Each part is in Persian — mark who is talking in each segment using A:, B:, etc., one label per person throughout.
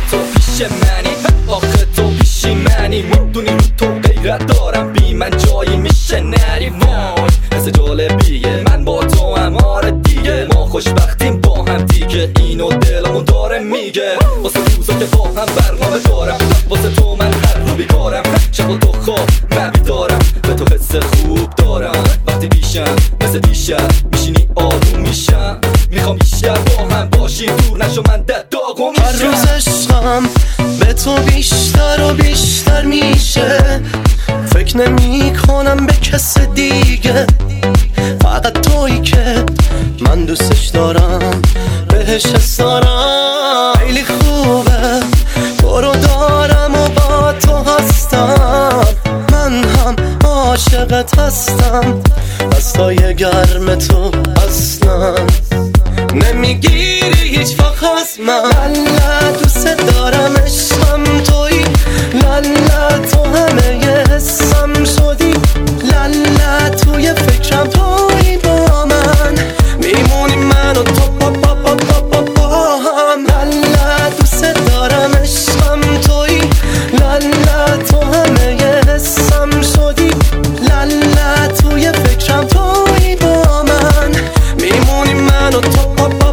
A: تو پیش منی، آخه تو پیشی منی. میدونی رو تو غیرت دارم، بی من جایی میشه نری. وای حس جالبیه من با تو هم، آره دیگه ما خوشبختیم با هم دیگه. اینو دلمون داره میگه، واسه روزا که با هم برنامه دارم، واسه تو من هر رو بیکارم. شب و تو خواب من بیدارم، به تو حس خوب دارم. وقتی پیشم مثل دیشب میشینی آروم میشم، میخوام بیشتر با هم باشیم، دور نشو من داغو میشم.
B: هر روز عشقم به تو بیشتر و بیشتر میشه، فکر نمی کنم به کس دیگه، فقط تویی که من دوستش دارم، بهش حس دارم. خیلی خوبه تو رو دارم و با تو هستم، من هم عاشقت هستم. دستای گرم تو اصلا نمیگیری هیچ وقت از من. لالا دوست دارم، عشقم تویی، لالا تو همه ی حسم شدی، لالا توی فکرم تویی، با من میمونی من و تو با هم. لالا دوست دارم، عشقم تویی، لالا تو همه ی حسم شدی، لالا توی فکرم تویی، با من میمونی من و تو با هم.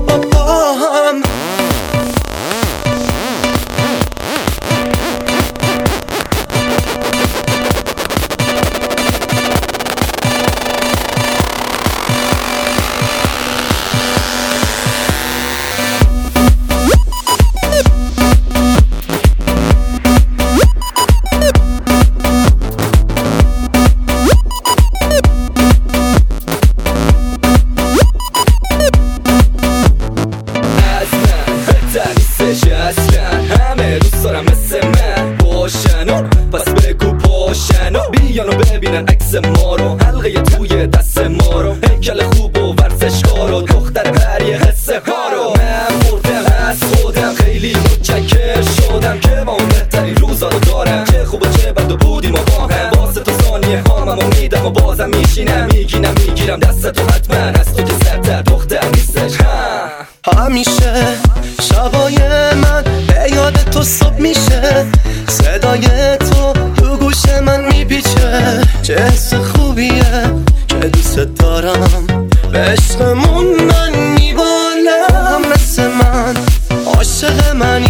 A: همه دوست دارم مثل من باشن و پس بگو پاشن و بیان و ببینن عکس ما رو، حلقه توی دست ما رو، هیکل خوب و ورزشکار و دختر پری حسه ها رو. من بردم از خودم، خیلی متشکر شدم که ما اون بهترین روزا رو دارم، چه خوب و چه بد و بودیم و با هم. واسه تو ثانیه هامم میدم و بازم میشینم میگیرم دست تو، حتما از تو که سرتر دختر نیستش.
B: همیشه شبای من به یاد تو صبح میشه، صدای تو گوش من میپیچه. چه حس خوبیه که دوست دارم، به عشقمون من میبالم. مثل من عاشق منی